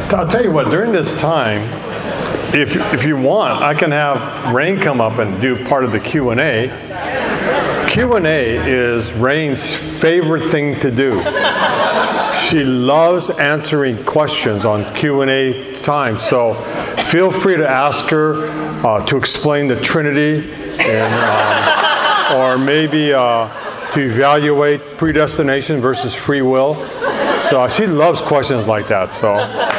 I'll tell you what, during this time, if you want, I can have Rain come up and do part of the Q&A. Q&A is Rain's favorite thing to do. She loves answering questions on Q&A time, so feel free to ask her to explain the Trinity, and, or maybe to evaluate predestination versus free will. So she loves questions like that. So.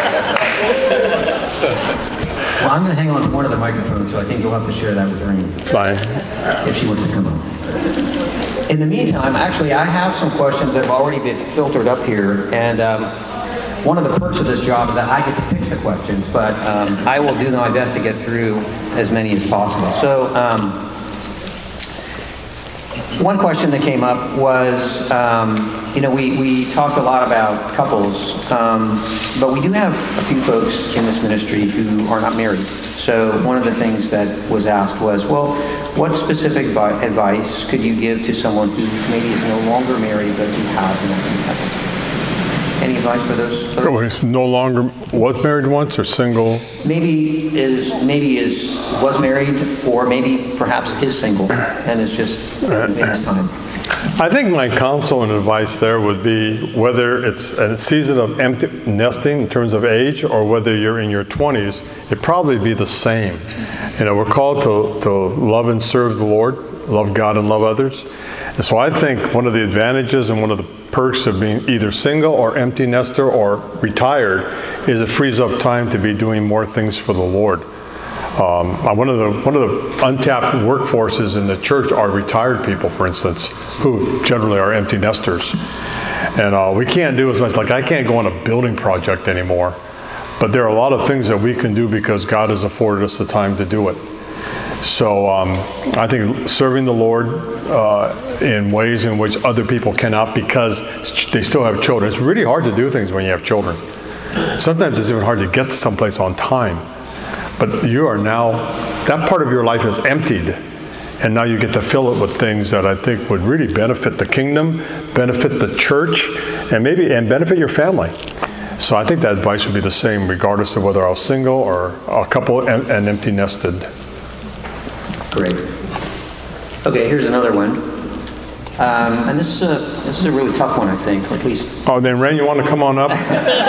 Well, I'm going to hang on to one of the microphones, so I think you'll have to share that with Rain. Fine. If she wants to come up. In the meantime, actually, I have some questions that have already been filtered up here, and one of the perks of this job is that I get to pick the questions, but I will do my best to get through as many as possible. So, one question that came up was, we talked a lot about couples, but we do have a few folks in this ministry who are not married. So one of the things that was asked was, well, what specific advice could you give to someone who maybe is no longer married but who has an empty nest? Any advice for those folks? No longer was married once or single? Maybe was married, or maybe perhaps is single and is just in his time. I think my counsel and advice there would be whether it's a season of empty nesting in terms of age or whether you're in your 20s, it'd probably be the same. We're called to love and serve the Lord, love God and love others. And so I think one of the advantages and one of the perks of being either single or empty nester or retired is it frees up time to be doing more things for the Lord. One of the untapped workforces in the church are retired people, for instance, who generally are empty nesters. And we can't do as much, like I can't go on a building project anymore. But there are a lot of things that we can do because God has afforded us the time to do it. So I think serving the Lord in ways in which other people cannot because they still have children. It's really hard to do things when you have children. Sometimes it's even hard to get someplace on time. But you are now, that part of your life is emptied. And now you get to fill it with things that I think would really benefit the kingdom, benefit the church, and benefit your family. So I think that advice would be the same regardless of whether I was single or a couple and empty nested. Great. Okay, here's another one. And this is a really tough one, I think, or at least... Oh, then Ren, you want to come on up?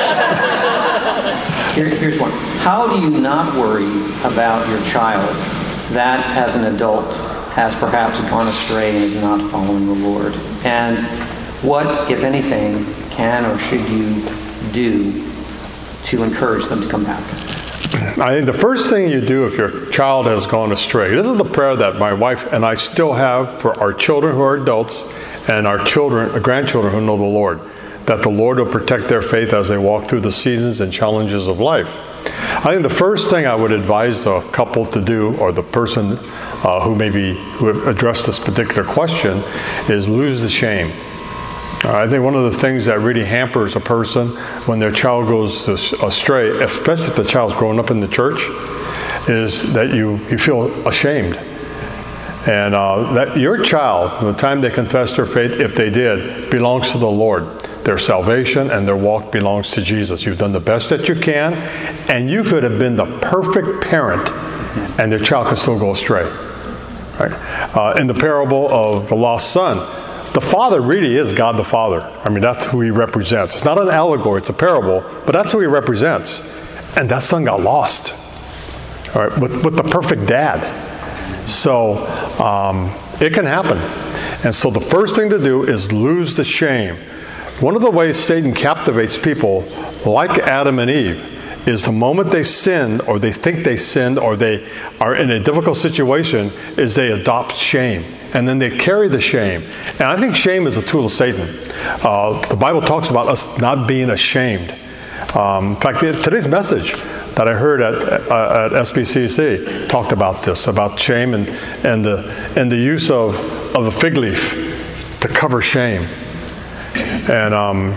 Here's one. How do you not worry about your child that, as an adult, has perhaps gone astray and is not following the Lord? And what, if anything, can or should you do to encourage them to come back? I think the first thing you do if your child has gone astray, this is the prayer that my wife and I still have for our children who are adults and our grandchildren who know the Lord, that the Lord will protect their faith as they walk through the seasons and challenges of life. I think the first thing I would advise the couple to do, or the person who addressed this particular question, is lose the shame. I think one of the things that really hampers a person when their child goes astray, especially if the child's grown up in the church, is that you feel ashamed. And that your child, from the time they confess their faith, if they did, belongs to the Lord. Their salvation and their walk belongs to Jesus. You've done the best that you can, and you could have been the perfect parent, and their child could still go astray. Right? In the parable of the lost son, the father really is God the Father. I mean, that's who he represents. It's not an allegory, it's a parable, but that's who he represents. And that son got lost, all right, with the perfect dad. So it can happen. And so the first thing to do is lose the shame. One of the ways Satan captivates people, like Adam and Eve, is the moment they sin, or they think they sinned, or they are in a difficult situation, is they adopt shame. And then they carry the shame. And I think shame is a tool of Satan. The Bible talks about us not being ashamed. In fact, today's message that I heard at SBCC talked about this, about shame and the use of a fig leaf to cover shame. And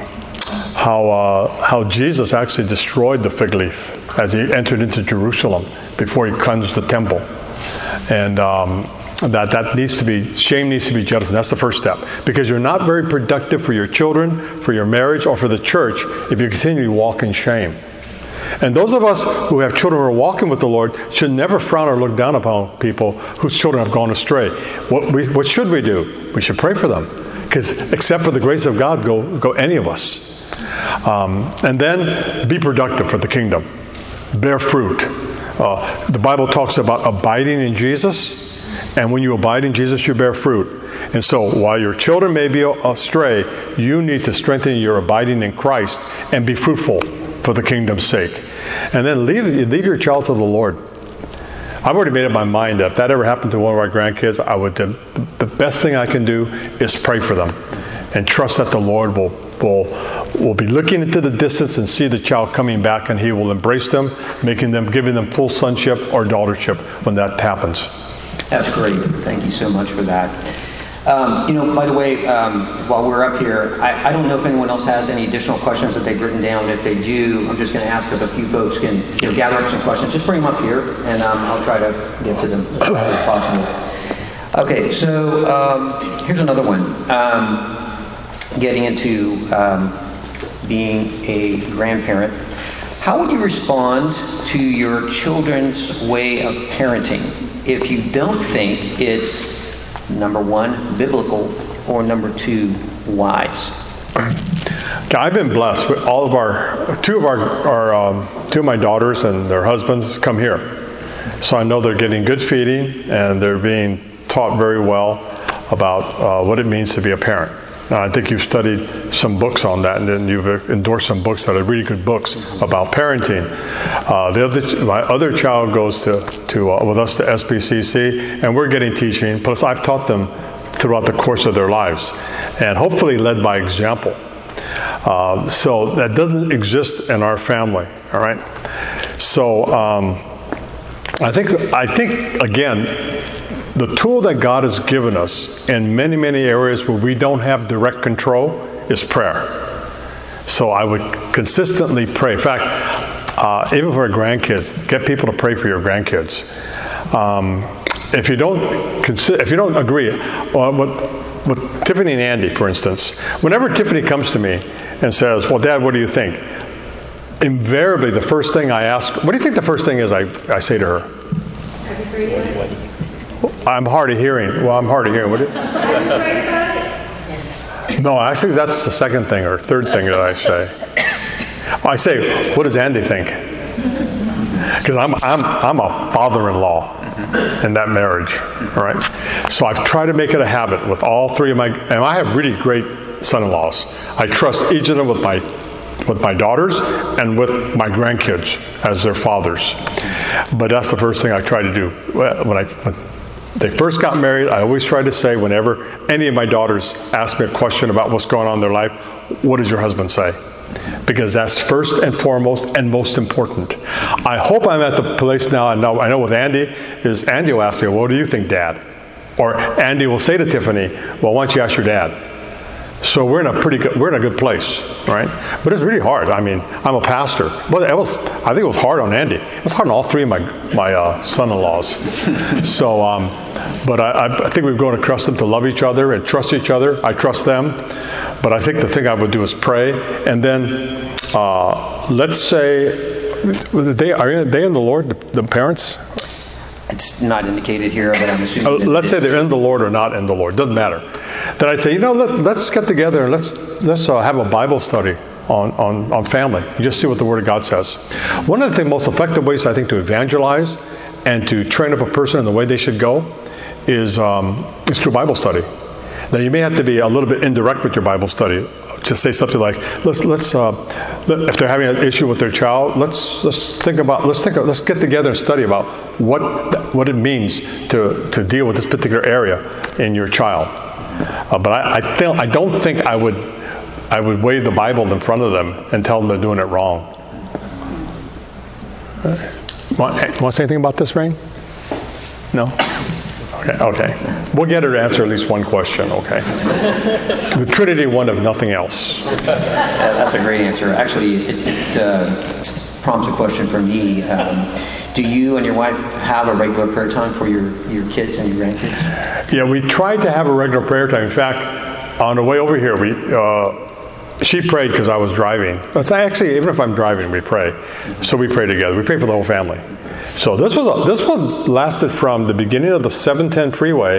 how Jesus actually destroyed the fig leaf as he entered into Jerusalem before he cleansed the temple. And shame needs to be jettisoned. That's the first step. Because you're not very productive for your children, for your marriage, or for the church if you continue to walk in shame. And those of us who have children who are walking with the Lord should never frown or look down upon people whose children have gone astray. What should we do? We should pray for them. Because except for the grace of God, go any of us. And then be productive for the kingdom. Bear fruit. The Bible talks about abiding in Jesus. And when you abide in Jesus, you bear fruit. And so while your children may be astray, you need to strengthen your abiding in Christ and be fruitful for the kingdom's sake. And then leave your child to the Lord. I've already made up my mind that if that ever happened to one of our grandkids, the best thing I can do is pray for them and trust that the Lord will be looking into the distance and see the child coming back, and He will embrace them, giving them full sonship or daughtership when that happens. That's great. Thank you so much for that. By the way, while we're up here, I don't know if anyone else has any additional questions that they've written down. If they do, I'm just going to ask if a few folks can gather up some questions. Just bring them up here, and I'll try to get to them as quickly as possible. Okay, so here's another one. Getting into being a grandparent. How would you respond to your children's way of parenting if you don't think it's, number one, biblical, or number two, wise? I've been blessed with all of two of my daughters and their husbands come here. So I know they're getting good feeding and they're being taught very well about what it means to be a parent. I think you've studied some books on that, and then you've endorsed some books that are really good books about parenting. My other child goes with us to SBCC, and we're getting teaching. Plus, I've taught them throughout the course of their lives, and hopefully led by example. So that doesn't exist in our family. All right. So I think again, the tool that God has given us in many, many areas where we don't have direct control is prayer. So I would consistently pray. In fact, even for our grandkids, get people to pray for your grandkids. If you don't agree, with Tiffany and Andy, for instance, whenever Tiffany comes to me and says, "Well, Dad, what do you think?" Invariably, the first thing I ask, what do you think the first thing is I say to her? I'm hard of hearing. Well, I'm hard of hearing. No, actually, that's the second thing or third thing that I say. I say, "What does Andy think?" Because I'm a father-in-law in that marriage. All right. So I've tried to make it a habit with all three of and I have really great son-in-laws. I trust each of them with my daughters and with my grandkids as their fathers. But that's the first thing I try to do when they first got married. I always try to say, whenever any of my daughters ask me a question about what's going on in their life, "What does your husband say?" Because that's first and foremost and most important. I hope I'm at the place now. I know with Andy will ask me, "Well, what do you think, Dad?" Or Andy will say to Tiffany, "Well, why don't you ask your dad?" So we're in a good place, right? But it's really hard. I mean, I'm a pastor. Well, I think it was hard on Andy. It was hard on all three of my son-in-laws. So, but I think we've grown accustomed to love each other and trust each other. I trust them. But I think the thing I would do is pray. And then, let's say, are they in the Lord, the parents? It's not indicated here, but I'm assuming. Let's say they're in the Lord or not in the Lord. Doesn't matter. Then I'd say, let's get together and let's have a Bible study on family. You just see what the Word of God says. One of the most effective ways, I think, to evangelize and to train up a person in the way they should go is through Bible study. Now, you may have to be a little bit indirect with your Bible study. Just say something like, let's if they're having an issue with their child, let's get together and study about what it means to deal with this particular area in your child. But I don't think I would wave the Bible in front of them and tell them they're doing it wrong. Want to say anything about this, Rain? No? Okay. We'll get her to answer at least one question, okay? The Trinity one of nothing else. That's a great answer. Actually, it prompts a question for me. Do you and your wife have a regular prayer time for your kids and your grandkids? Yeah, we tried to have a regular prayer time. In fact, on the way over here, she prayed because I was driving. It's actually, even if I'm driving, we pray. So we pray together. We pray for the whole family. So this one lasted from the beginning of the 710 freeway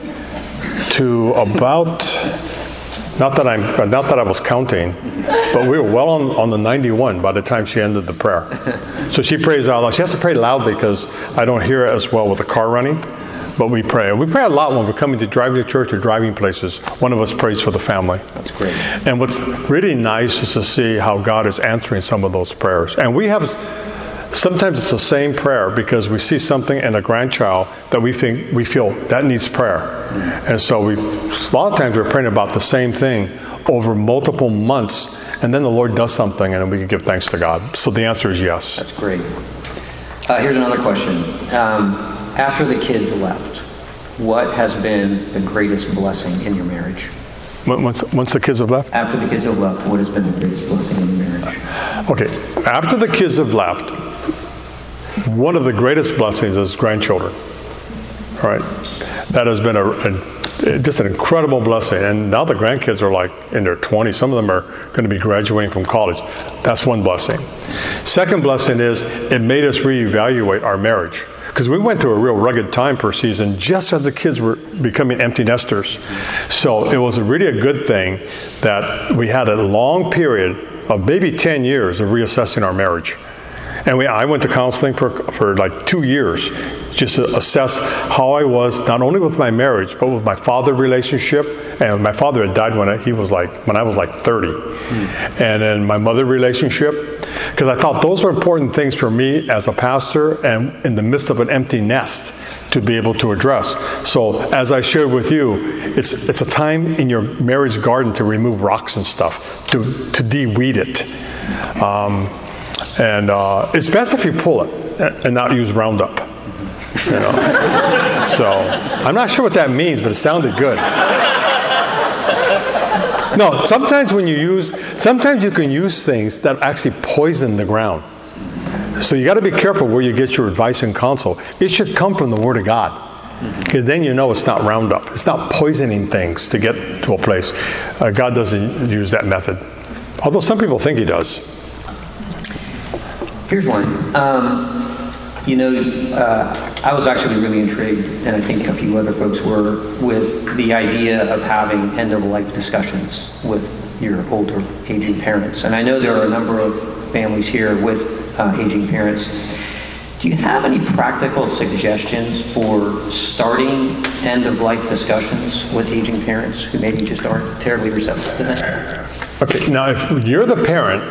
to about, not that I was counting, but we were well on the 91 by the time she ended the prayer. So she prays out loud. She has to pray loudly because I don't hear it as well with the car running. But we pray. We pray a lot when we're coming to driving to church or driving places. One of us prays for the family. That's great. And what's really nice is to see how God is answering some of those prayers. And we have, sometimes it's the same prayer because we see something in a grandchild that we feel that needs prayer. And so a lot of times we're praying about the same thing over multiple months, and then the Lord does something, and then we can give thanks to God. So the answer is yes. That's great. Here's another question. After the kids left, what has been the greatest blessing in your marriage? Once the kids have left? After the kids have left, what has been the greatest blessing in your marriage? Okay, after the kids have left, one of the greatest blessings is grandchildren. All right, that has been just an incredible blessing. And now the grandkids are like in their 20s. Some of them are going to be graduating from college. That's one blessing. Second blessing is it made us reevaluate our marriage. Because we went through a real rugged time per season just as the kids were becoming empty nesters. So it was really a good thing that we had a long period of maybe 10 years of reassessing our marriage. And I went to counseling for like 2 years just to assess how I was, not only with my marriage, but with my father relationship. And my father had died when I was like 30. And then my mother relationship. Because I thought those were important things for me as a pastor and in the midst of an empty nest to be able to address. So as I shared with you, it's a time in your marriage garden to remove rocks and stuff, to de-weed it. And it's best if you pull it and not use Roundup. You know? So I'm not sure what that means, but it sounded good. No, sometimes you can use things that actually poison the ground. So you got to be careful where you get your advice and counsel. It should come from the Word of God. Because then you know it's not Roundup. It's not poisoning things to get to a place. God doesn't use that method. Although some people think He does. Here's one. I was actually really intrigued, and I think a few other folks were, with the idea of having end-of-life discussions with your older aging parents. And I know there are a number of families here with aging parents. Do you have any practical suggestions for starting end-of-life discussions with aging parents who maybe just aren't terribly receptive to that? Okay, now if you're the parent,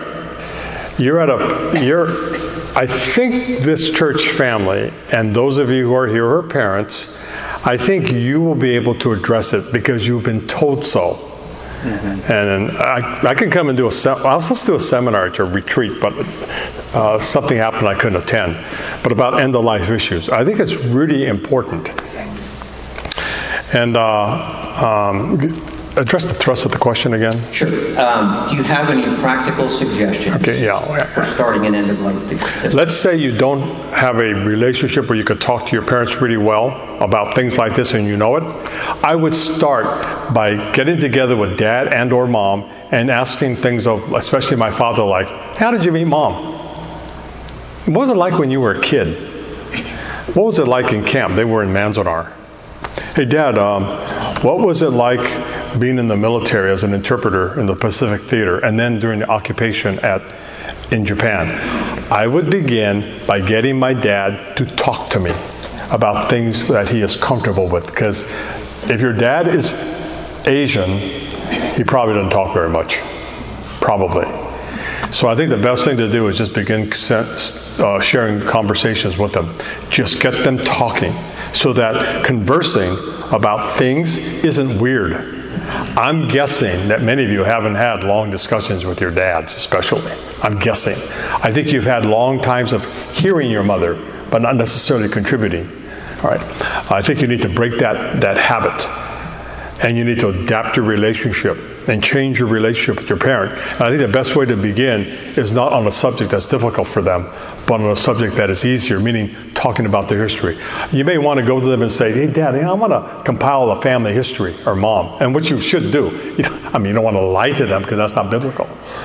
I think this church family, and those of you who are here who are parents, I think you will be able to address it because you've been told so. Mm-hmm. And I can come and do I was supposed to do a seminar at your retreat, but something happened I couldn't attend. But about end-of-life issues. I think it's really important. And address the thrust of the question again. Sure. Do you have any practical suggestions for starting an end-of-life discussion? Let's say you don't have a relationship where you could talk to your parents really well about things like this and you know it. I would start by getting together with dad and or mom and asking things of, especially my father, like, how did you meet mom? What was it like when you were a kid? What was it like in camp? They were in Manzanar. Hey, Dad, what was it like being in the military as an interpreter in the Pacific Theater and then during the occupation in Japan? I would begin by getting my dad to talk to me about things that he is comfortable with. Because if your dad is Asian, he probably doesn't talk very much. Probably. So I think the best thing to do is just begin sharing conversations with them. Just get them talking so that conversing about things isn't weird. I'm guessing that many of you haven't had long discussions with your dads, especially. I'm guessing. I think you've had long times of hearing your mother, but not necessarily contributing. All right. I think you need to break that habit. And you need to adapt your relationship and change your relationship with your parent. And I think the best way to begin is not on a subject that's difficult for them, but on a subject that is easier, meaning talking about their history. You may want to go to them and say, hey, Dad, I want to compile a family history, or Mom, and what you should do. You don't want to lie to them because that's not biblical.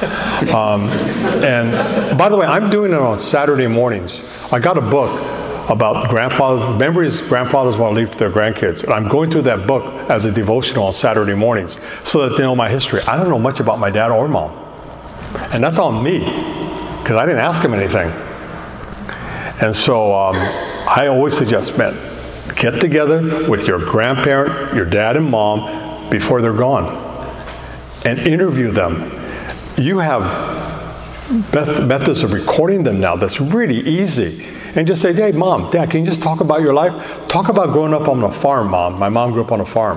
And by the way, I'm doing it on Saturday mornings. I got a book about memories grandfathers want to leave to their grandkids. And I'm going through that book as a devotional on Saturday mornings so that they know my history. I don't know much about my dad or mom. And that's on me because I didn't ask them anything. And so I always suggest, man, get together with your grandparent, your dad and mom before they're gone and interview them. You have methods of recording them now that's really easy. And just say, hey, Mom, Dad, can you just talk about your life? Talk about growing up on a farm, Mom. My mom grew up on a farm.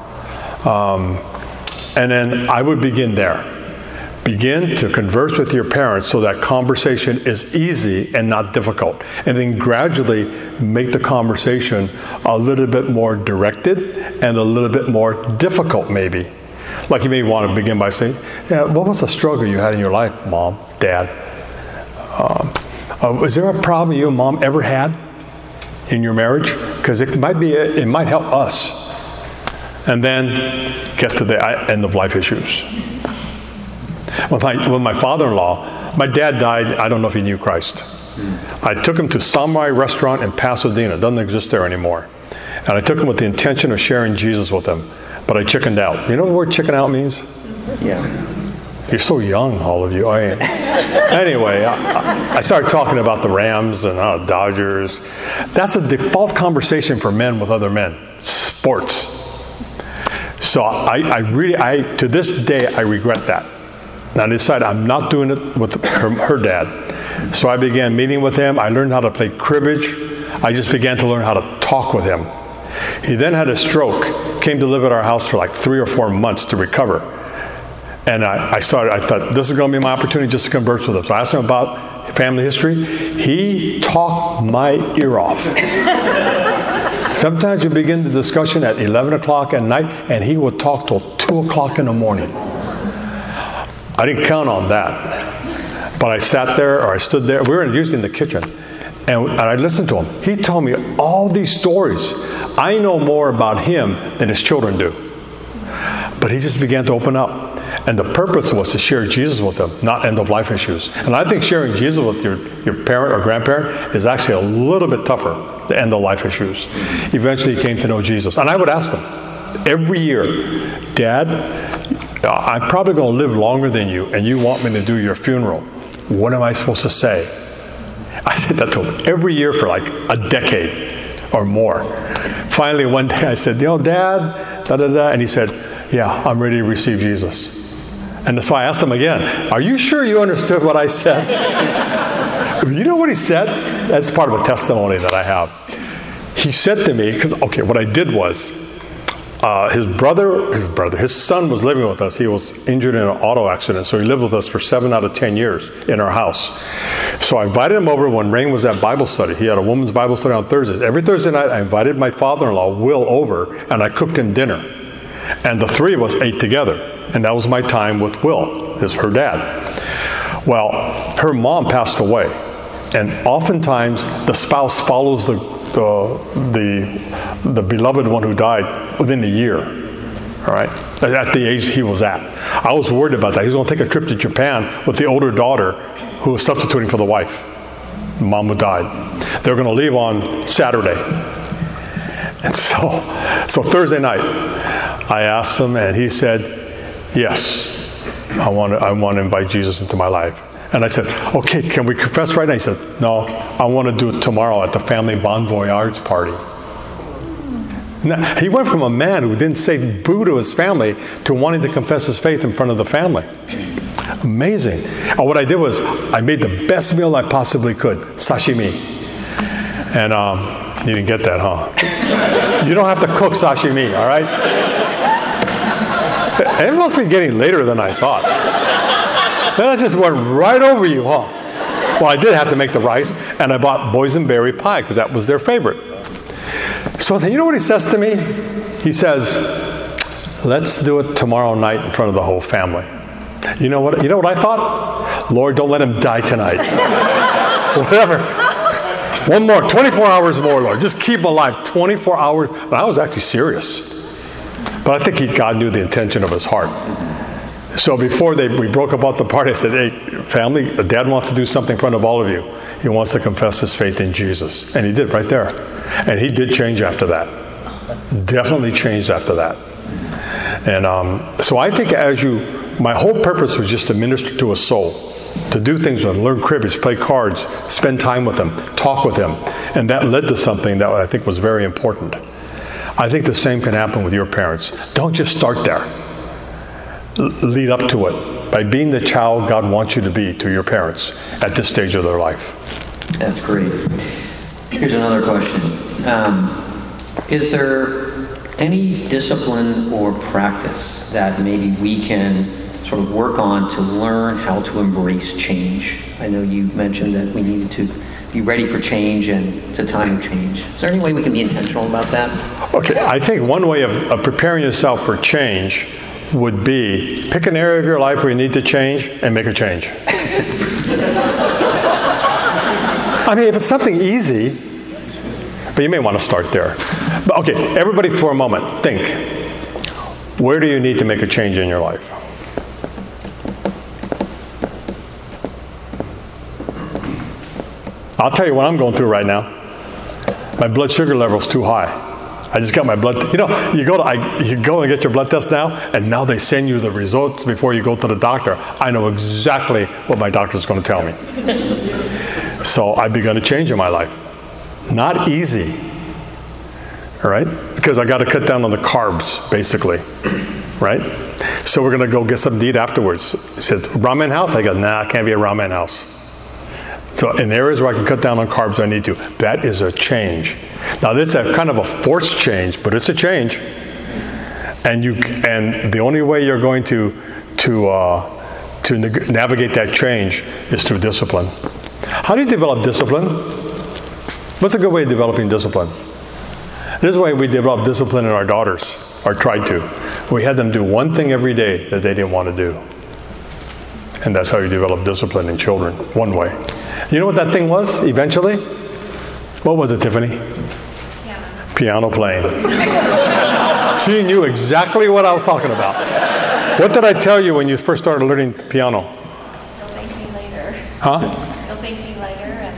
And then I would begin there. Begin to converse with your parents so that conversation is easy and not difficult. And then gradually make the conversation a little bit more directed and a little bit more difficult, maybe. Like you may want to begin by saying, yeah, what was the struggle you had in your life, Mom, Dad? Is there a problem you and Mom ever had in your marriage? Because it might help us. And then get to the end of life issues. When my father-in-law, my dad died, I don't know if he knew Christ. I took him to Samurai Restaurant in Pasadena. It doesn't exist there anymore. And I took him with the intention of sharing Jesus with him. But I chickened out. You know what the word chicken out means? Yeah. You're so young, all of you. Anyway, I started talking about the Rams and Dodgers. That's a default conversation for men with other men. Sports. So I to this day, I regret that. And I decided I'm not doing it with her dad. So I began meeting with him. I learned how to play cribbage. I just began to learn how to talk with him. He then had a stroke, came to live at our house for like 3 or 4 months to recover. And I thought, this is going to be my opportunity just to converse with him. So I asked him about family history. He talked my ear off. Sometimes you begin the discussion at 11 o'clock at night, and he would talk till 2 o'clock in the morning. I didn't count on that. But I sat there, or I stood there. We were usually in the kitchen. And I listened to him. He told me all these stories. I know more about him than his children do. But he just began to open up. And the purpose was to share Jesus with them, not end-of-life issues. And I think sharing Jesus with your parent or grandparent is actually a little bit tougher than end-of-life issues. Eventually he came to know Jesus. And I would ask him every year, Dad, I'm probably going to live longer than you, and you want me to do your funeral. What am I supposed to say? I said that to him every year for like a decade or more. Finally, one day I said, Dad, da-da-da. And he said, yeah, I'm ready to receive Jesus. And so I asked him again, are you sure you understood what I said? You know what he said? That's part of a testimony that I have. He said to me, what I did was, his son was living with us. He was injured in an auto accident, so he lived with us for 7 out of 10 years in our house. So I invited him over when Rain was at Bible study. He had a women's Bible study on Thursdays. Every Thursday night, I invited my father-in-law, Will, over, and I cooked him dinner. And the 3 of us ate together. And that was my time with Will, her dad. Well, her mom passed away. And oftentimes, the spouse follows the beloved one who died within a year. All right? At the age he was at. I was worried about that. He was going to take a trip to Japan with the older daughter who was substituting for the wife. The mom who died. They were going to leave on Saturday. And so Thursday night, I asked him, and he said, yes, I want to invite Jesus into my life. And I said, okay, can we confess right now? He said, no, I want to do it tomorrow at the family Bon Voyage party. Now, he went from a man who didn't say boo to his family to wanting to confess his faith in front of the family. Amazing. And what I did was, I made the best meal I possibly could, sashimi. And you didn't get that, huh? You don't have to cook sashimi, all right? It must be getting later than I thought. That just went right over you, huh? Well, I did have to make the rice, and I bought boysenberry pie because that was their favorite. So you know what he says to me? He says, let's do it tomorrow night in front of the whole family. You know what I thought? Lord, don't let him die tonight. Whatever. One more, 24 hours more, Lord. Just keep him alive. 24 hours. But I was actually serious. But I think God knew the intention of his heart. So before we broke up at the party, I said, hey, family, Dad wants to do something in front of all of you. He wants to confess his faith in Jesus. And he did right there. And he did change after that. Definitely changed after that. And so I think my whole purpose was just to minister to a soul, to do things with him, learn cribbage, play cards, spend time with him, talk with him. And that led to something that I think was very important. I think the same can happen with your parents. Don't just start there. Lead up to it by being the child God wants you to be to your parents at this stage of their life. That's great. Here's another question. Is there any discipline or practice that maybe we can sort of work on to learn how to embrace change? I know you mentioned that we needed to be ready for change and it's a time of change. Is there any way we can be intentional about that? Okay, I think one way of preparing yourself for change would be pick an area of your life where you need to change and make a change. I mean, if it's something easy, but you may want to start there. But okay, everybody for a moment, think. Where do you need to make a change in your life? I'll tell you what I'm going through right now. My blood sugar level's too high. I just got my blood. You know, you go and get your blood test now, and now they send you the results before you go to the doctor. I know exactly what my doctor's going to tell me. So I've begun to change in my life. Not easy, all right? Because I got to cut down on the carbs, basically, right? So we're going to go get something to eat afterwards. He says, ramen house? I go, nah, it can't be a ramen house. So in areas where I can cut down on carbs, I need to. That is a change. Now, this is kind of a forced change, but it's a change. And the only way you're going to navigate that change is through discipline. How do you develop discipline? What's a good way of developing discipline? This is the way we develop discipline in our daughters, or tried to. We had them do one thing every day that they didn't want to do. And that's how you develop discipline in children, one way. You know what that thing was, eventually? What was it, Tiffany? Piano playing. She knew exactly what I was talking about. What did I tell you when you first started learning piano? You'll thank me later. Huh? You'll thank me later.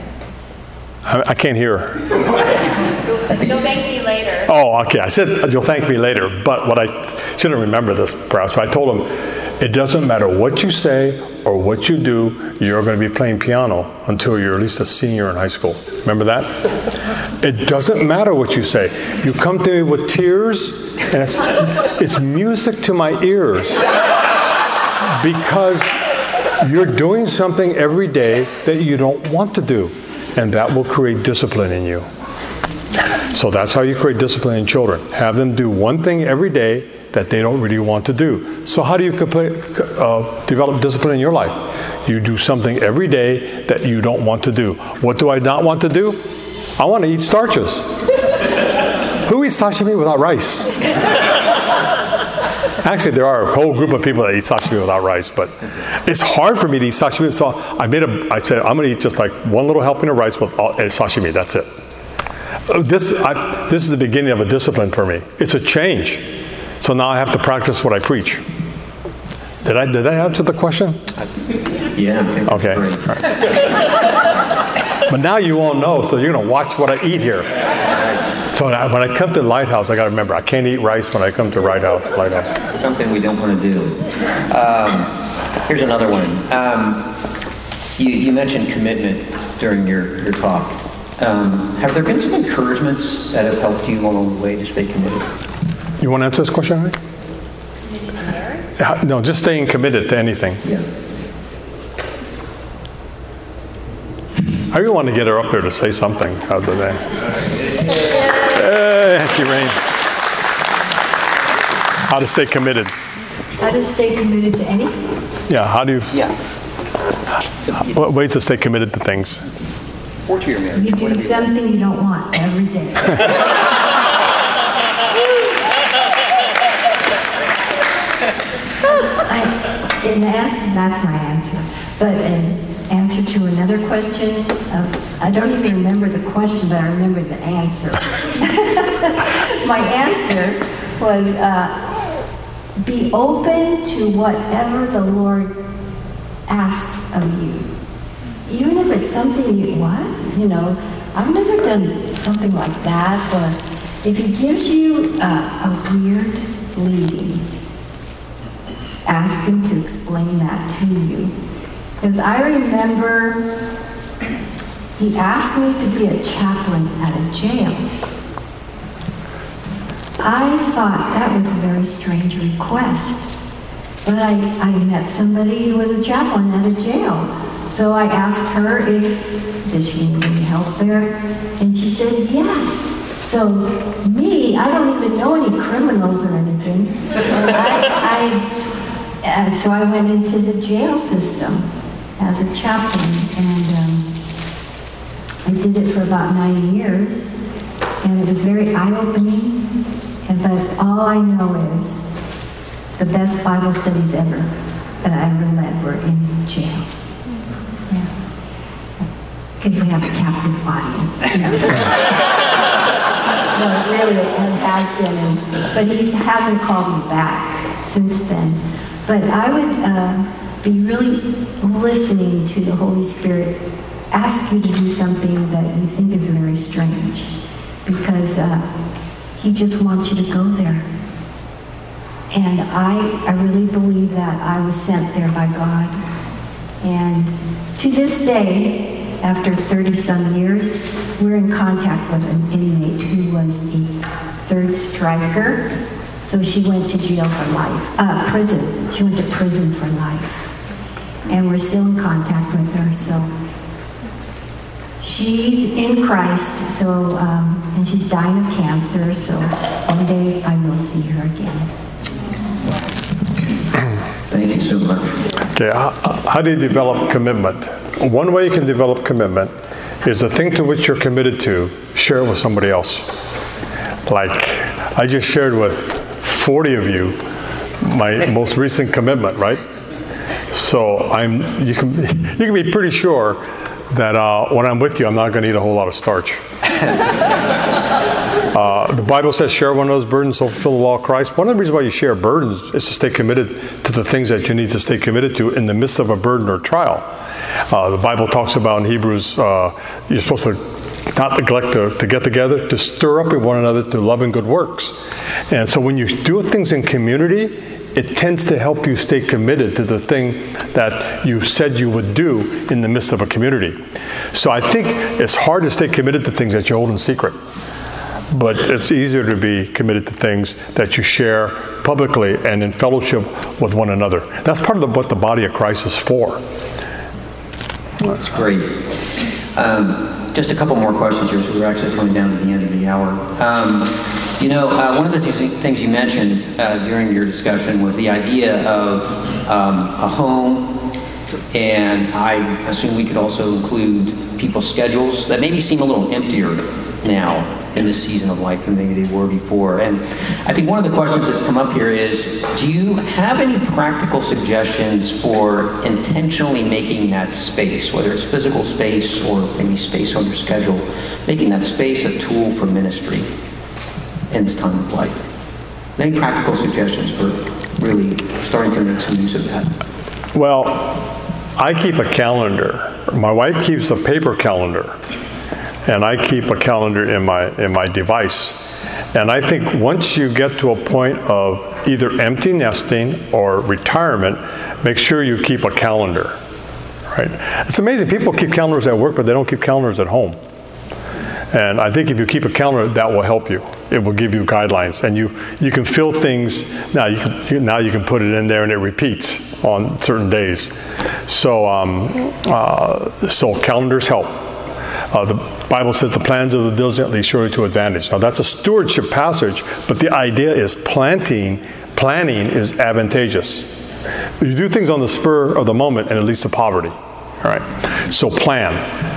I can't hear her. You'll thank me later. Oh, okay. I said you'll thank me later, but what I shouldn't remember this perhaps, but I told him, it doesn't matter what you say or what you do, you're going to be playing piano until you're at least a senior in high school. Remember that? It doesn't matter what you say. You come to me with tears, and it's music to my ears. Because you're doing something every day that you don't want to do. And that will create discipline in you. So that's how you create discipline in children. Have them do one thing every day that they don't really want to do. So how do you develop discipline in your life? You do something every day that you don't want to do. What do I not want to do? I want to eat starches. Who eats sashimi without rice? Actually, there are a whole group of people that eat sashimi without rice, but it's hard for me to eat sashimi. So I said, I'm going to eat just like one little helping of rice with sashimi. That's it. This is the beginning of a discipline for me. It's a change. So now I have to practice what I preach. Did I answer the question? Yeah. Okay. Right. But now you won't know, so you're going to watch what I eat here. So when I come to Lighthouse, I got to remember, I can't eat rice when I come to Lighthouse. Something we don't want to do. Here's another one. You mentioned commitment during your talk. Have there been some encouragements that have helped you along the way to stay committed? You want to answer this question, Henry? Committed to marriage? No, just staying committed to anything. Yeah. I really want to get her up there to say something other than. Hey, thank you, Rain. How to stay committed. How to stay committed to anything? Yeah, how do you. Yeah. What ways to stay committed to things? Or to your marriage. You do something you don't want every day. That's my answer. But in answer to another question, I don't even remember the question, but I remember the answer. My answer was, be open to whatever the Lord asks of you. Even if it's something I've never done something like that, but if he gives you a weird leading, ask him to explain that to you. Because I remember he asked me to be a chaplain at a jail. I thought that was a very strange request. But I met somebody who was a chaplain at a jail. So I asked her did she need any help there? And she said yes. So I don't even know any criminals or anything. So I went into the jail system as a chaplain, and I did it for about 9 years, and it was very eye-opening. But all I know is the best Bible studies ever that I ever led were in jail. Yeah, because we have a captive audience. Well, really, it has been, but he hasn't called me back since then. But I would be really listening to the Holy Spirit ask you to do something that you think is very strange, because he just wants you to go there. And I really believe that I was sent there by God. And to this day, after 30-some years, we're in contact with an inmate who was a third striker. So she went to jail for life, prison. She went to prison for life. And we're still in contact with her, so. She's in Christ, so, and she's dying of cancer, so one day I will see her again. Thank you so much. Okay, how do you develop commitment? One way you can develop commitment is the thing to which you're committed to, share it with somebody else. Like, I just shared with 40 of you my most recent commitment, right? So you can be pretty sure that when I'm with you, I'm not going to eat a whole lot of starch. The Bible says share one of those burdens to fulfill the law of Christ. One of the reasons why you share burdens is to stay committed to the things that you need to stay committed to in the midst of a burden or trial. The Bible talks about in Hebrews, you're supposed to not neglect to get together, to stir up in one another to love and good works. And so when you do things in community, it tends to help you stay committed to the thing that you said you would do in the midst of a community. So I think it's hard to stay committed to things that you hold in secret. But it's easier to be committed to things that you share publicly and in fellowship with one another. That's part of what the body of Christ is for. That's great. Just a couple more questions here, so we're actually coming down to the end of the hour. One of the things you mentioned during your discussion was the idea of a home, and I assume we could also include people's schedules that maybe seem a little emptier now in this season of life than maybe they were before. And I think one of the questions that's come up here is, do you have any practical suggestions for intentionally making that space, whether it's physical space or maybe space on your schedule, making that space a tool for ministry in this time of life? Any practical suggestions for really starting to make some use of that? Well, I keep a calendar. My wife keeps a paper calendar, and I keep a calendar in my device. And I think once you get to a point of either empty nesting or retirement, make sure you keep a calendar. Right? It's amazing. People keep calendars at work, but they don't keep calendars at home. And I think if you keep a calendar, that will help you. It will give you guidelines, and you can fill things. Now you can put it in there, and it repeats on certain days. So calendars help. The Bible says the plans of the diligent lead surely to advantage. Now that's a stewardship passage, but the idea is planning is advantageous. You do things on the spur of the moment, and it leads to poverty. All right. So plan.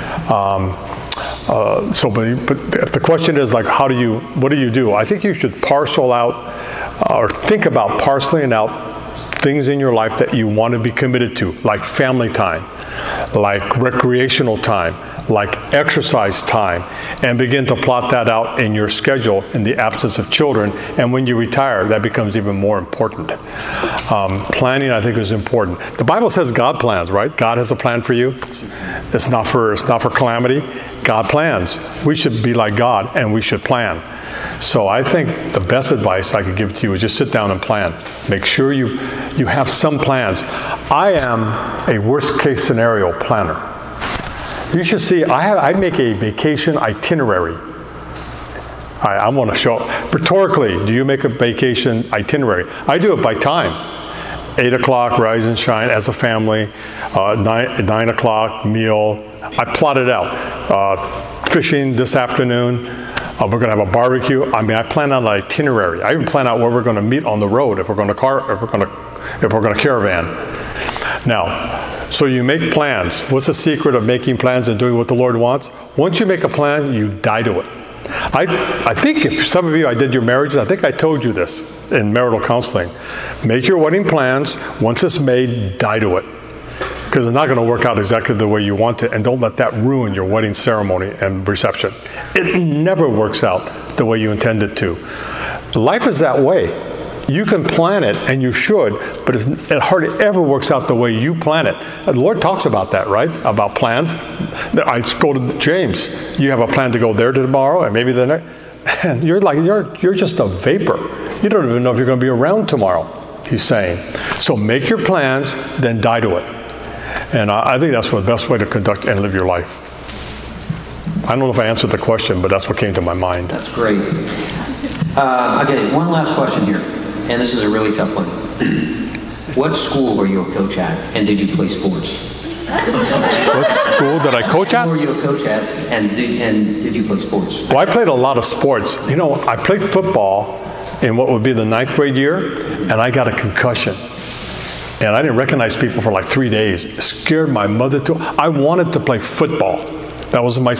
But the question is like, what do you do? I think you should parcel out, or think about parceling out things in your life that you want to be committed to, like family time, like recreational time, like exercise time, and begin to plot that out in your schedule in the absence of children. And when you retire, that becomes even more important. Planning, I think, is important. The Bible says God plans, right? God has a plan for you. It's not for calamity. God plans. We should be like God, and we should plan. So I think the best advice I could give to you is just sit down and plan. Make sure you have some plans. I am a worst case scenario planner. You should see, I make a vacation itinerary. I want to show, rhetorically, do you make a vacation itinerary? I do it by time. 8 o'clock, rise and shine as a family. 9 o'clock, meal. I plot it out. Fishing this afternoon. We're going to have a barbecue. I plan out an itinerary. I even plan out where we're going to meet on the road if we're going to caravan. Now, so you make plans. What's the secret of making plans and doing what the Lord wants? Once you make a plan, you die to it. I think if some of you, I did your marriages, I think I told you this in marital counseling. Make your wedding plans. Once it's made, die to it. Because it's not going to work out exactly the way you want it, and don't let that ruin your wedding ceremony and reception. It never works out the way you intend it to. Life is that way. You can plan it, and you should, but it hardly ever works out the way you plan it. The Lord talks about that, right? About plans. I go to James. You have a plan to go there tomorrow, and maybe the next. You're just a vapor. You don't even know if you're going to be around tomorrow. He's saying. So make your plans, then die to it. And I think that's the best way to conduct and live your life. I don't know if I answered the question, but that's what came to my mind. That's great. Okay, one last question here, and this is a really tough one. What school were you a coach at, and did you play sports? What school did I coach at? What school were you a coach at, and did you play sports? Well, I played a lot of sports. You know, I played football in what would be the 9th grade year, and I got a concussion. And I didn't recognize people for like 3 days. It scared my mother to. I wanted to play football. That was my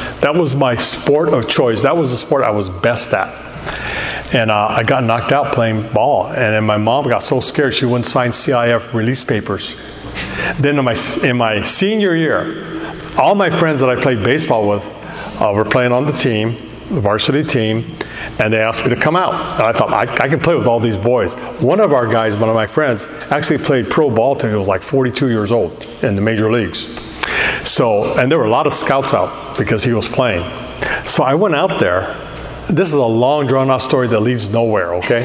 sport of choice. That was the sport I was best at. And I got knocked out playing ball. And then my mom got so scared she wouldn't sign CIF release papers. Then in my senior year, all my friends that I played baseball with were playing on the team, the varsity team. And they asked me to come out. And I thought, I can play with all these boys. One of our guys, one of my friends, actually played pro ball till he was like 42 years old in the major leagues. So, and there were a lot of scouts out because he was playing. So I went out there. This is a long, drawn-out story that leads nowhere, okay?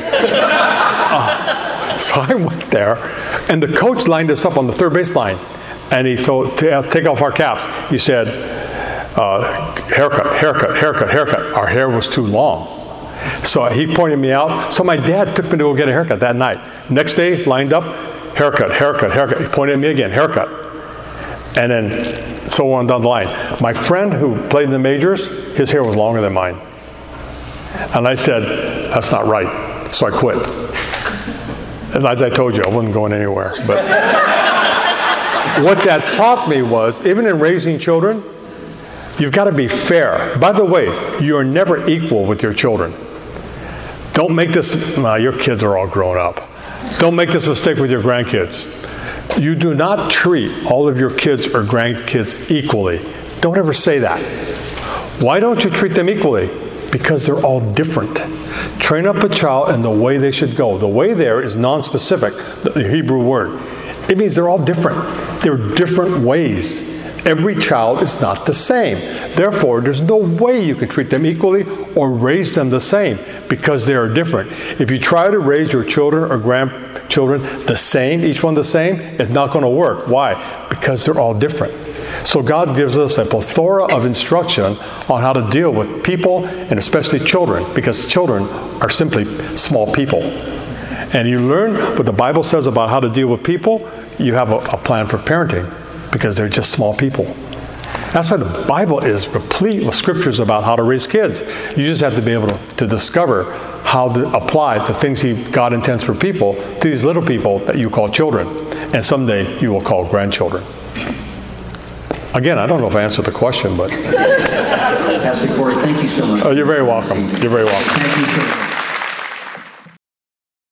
So I went there, and the coach lined us up on the third base line. And he told, take off our caps. He said, haircut, haircut, haircut, haircut. Our hair was too long. So he pointed me out. So my dad took me to go get a haircut that night. Next day, lined up, haircut, haircut, haircut. He pointed at me again, haircut. And then so on down the line. My friend who played in the majors, his hair was longer than mine. And I said, that's not right. So I quit. And as I told you, I wasn't going anywhere. But what that taught me was, even in raising children, you've got to be fair. By the way, you're never equal with your children. Don't make this, your kids are all grown up. Don't make this mistake with your grandkids. You do not treat all of your kids or grandkids equally. Don't ever say that. Why don't you treat them equally? Because they're all different. Train up a child in the way they should go. The way there is non-specific, the Hebrew word. It means they're all different. They're different ways. Every child is not the same. Therefore, there's no way you can treat them equally or raise them the same because they are different. If you try to raise your children or grandchildren the same, each one the same, it's not going to work. Why? Because they're all different. So God gives us a plethora of instruction on how to deal with people and especially children, because children are simply small people. And you learn what the Bible says about how to deal with people, you have a plan for parenting. Because they're just small people. That's why the Bible is replete with scriptures about how to raise kids. You just have to be able to discover how to apply the things God intends for people to these little people that you call children. And someday you will call grandchildren. Again, I don't know if I answered the question, but... Pastor Corey, thank you so much. Oh, you're very welcome. You're very welcome. Thank you so much.